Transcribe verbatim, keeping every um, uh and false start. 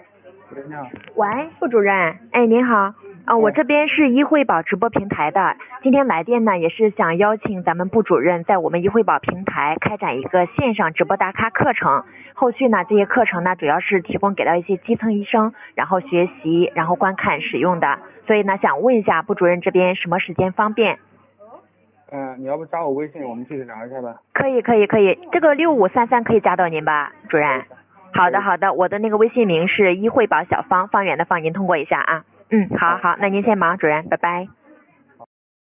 喂，你好。 喂，副主任，哎，您好，啊，我这边是医惠宝直播平台的，今天来电呢也是想邀请咱们部主任在我们医惠宝平台开展一个线上直播大咖课程，后续呢这些课程呢主要是提供给到一些基层医生，然后学习，然后观看使用的，所以呢想问一下部主任这边什么时间方便？ 嗯、呃，你要不加我微信，我们具体聊一下吧。 可以可以可以，这个六五三三可以加到您吧，主任？好的好的，我的那个微信名是医惠宝小芳，方圆的方，您通过一下啊。嗯，好好，那您先忙，主任，拜拜。